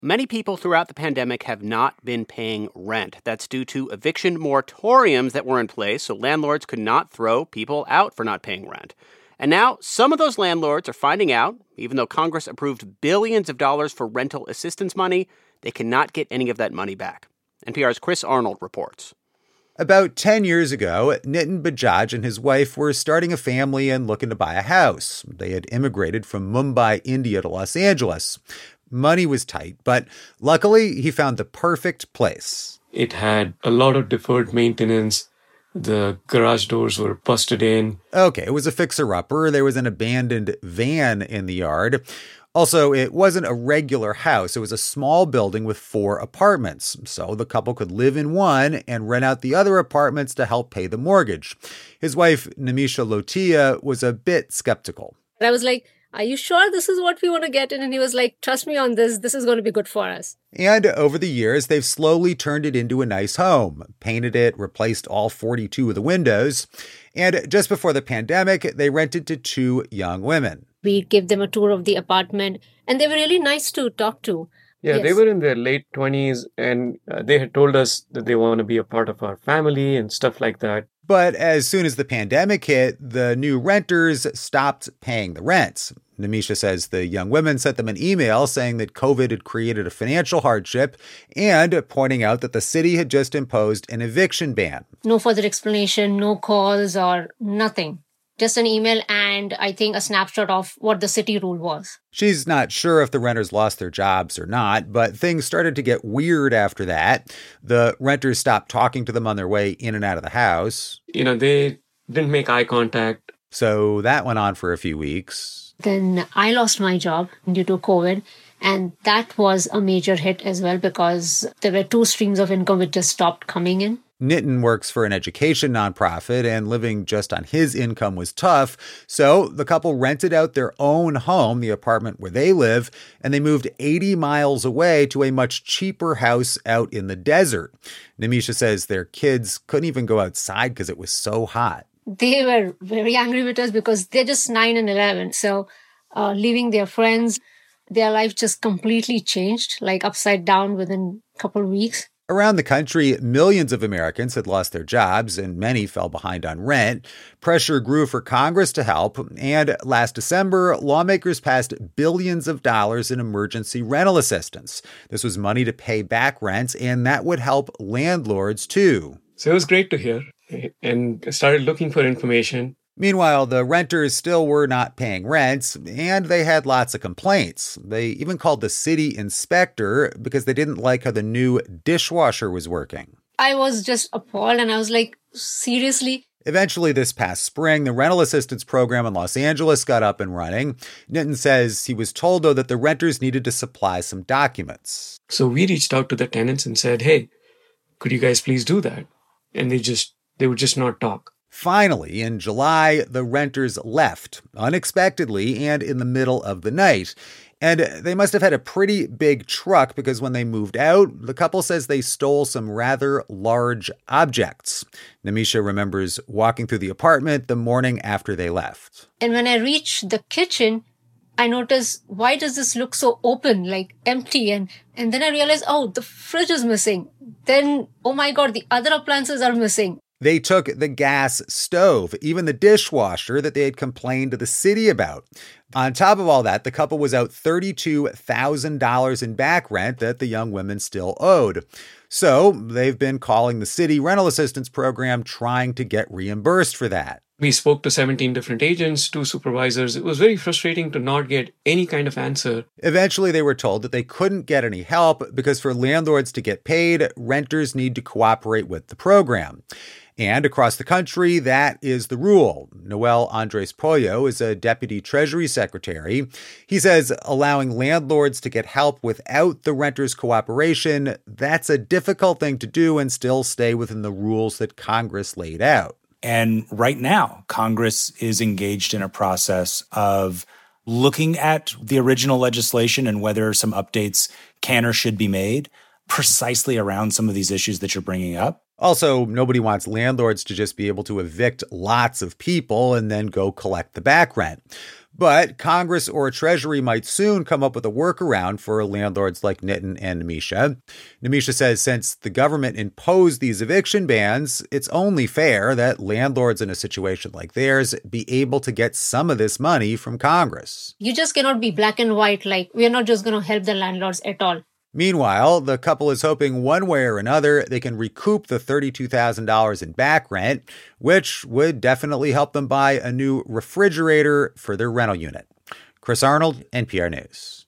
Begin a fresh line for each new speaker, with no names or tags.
Many people throughout the pandemic have not been paying rent. That's due to eviction moratoriums that were in place, so landlords could not throw people out for not paying rent. And now some of those landlords are finding out, even though Congress approved billions of dollars for rental assistance money, they cannot get any of that money back. NPR's Chris Arnold reports.
About 10 years ago, Nitin Bajaj and his wife were starting a family and looking to buy a house. They had immigrated from Mumbai, India to Los Angeles. Money was tight, but luckily he found the perfect place.
It had a lot of deferred maintenance. The garage doors were busted in.
Okay, it was a fixer-upper. There was an abandoned van in the yard. Also, it wasn't a regular house. It was a small building with 4 apartments. So the couple could live in one and rent out the other apartments to help pay the mortgage. His wife, Nimisha Lotia, was a bit skeptical.
I was like, are you sure this is what we want to get in? And he was like, trust me on this. This is going to be good for us.
And over the years, they've slowly turned it into a nice home, painted it, replaced all 42 of the windows. And just before the pandemic, they rented to 2 young women.
We gave them a tour of the apartment, and they were really nice to talk to.
Yeah,
Yes.
They were in their late 20s, and they had told us that they want to be a part of our family and stuff like that.
But as soon as the pandemic hit, the new renters stopped paying the rents. Nimisha says the young women sent them an email saying that COVID had created a financial hardship and pointing out that the city had just imposed an eviction ban.
No further explanation, no calls or nothing. Just an email and I think a snapshot of what the city rule was.
She's not sure if the renters lost their jobs or not, but things started to get weird after that. The renters stopped talking to them on their way in and out of the house.
They didn't make eye contact.
So that went on for a few weeks.
Then I lost my job due to COVID. And that was a major hit as well because there were 2 streams of income which just stopped coming in.
Nitin works for an education nonprofit, and living just on his income was tough. So the couple rented out their own home, the apartment where they live, and they moved 80 miles away to a much cheaper house out in the desert. Nimisha says their kids couldn't even go outside because it was so hot.
They were very angry with us because they're just 9 and 11. So leaving their friends, their life just completely changed, like upside down within a couple of weeks.
Around the country, millions of Americans had lost their jobs and many fell behind on rent. Pressure grew for Congress to help, and last December, lawmakers passed billions of dollars in emergency rental assistance. This was money to pay back rents, and that would help landlords too.
So it was great to hear, and I started looking for information.
Meanwhile, the renters still were not paying rents, and they had lots of complaints. They even called the city inspector because they didn't like how the new dishwasher was working.
I was just appalled, and I was like, seriously?
Eventually, this past spring, the rental assistance program in Los Angeles got up and running. Nitin says he was told, though, that the renters needed to supply some documents.
So we reached out to the tenants and said, hey, could you guys please do that? And they would just not talk.
Finally, in July, the renters left, unexpectedly and in the middle of the night. And they must have had a pretty big truck because when they moved out, the couple says they stole some rather large objects. Nimisha remembers walking through the apartment the morning after they left.
And when I reached the kitchen, I noticed, why does this look so open, like empty? And then I realized, oh, the fridge is missing. Then, oh my God, the other appliances are missing.
They took the gas stove, even the dishwasher that they had complained to the city about. On top of all that, the couple was out $32,000 in back rent that the young women still owed. So they've been calling the city rental assistance program trying to get reimbursed for that.
We spoke to 17 different agents, 2 supervisors. It was very frustrating to not get any kind of answer.
Eventually, they were told that they couldn't get any help because for landlords to get paid, renters need to cooperate with the program. And across the country, that is the rule. Noel Andres Pollo is a deputy Treasury secretary. He says allowing landlords to get help without the renters' cooperation, that's a difficult thing to do and still stay within the rules that Congress laid out.
And right now, Congress is engaged in a process of looking at the original legislation and whether some updates can or should be made precisely around some of these issues that you're bringing up.
Also, nobody wants landlords to just be able to evict lots of people and then go collect the back rent. But Congress or Treasury might soon come up with a workaround for landlords like Nitin and Nimisha. Nimisha says since the government imposed these eviction bans, it's only fair that landlords in a situation like theirs be able to get some of this money from Congress.
You just cannot be black and white, like we're not just going to help the landlords at all.
Meanwhile, the couple is hoping one way or another they can recoup the $32,000 in back rent, which would definitely help them buy a new refrigerator for their rental unit. Chris Arnold, NPR News.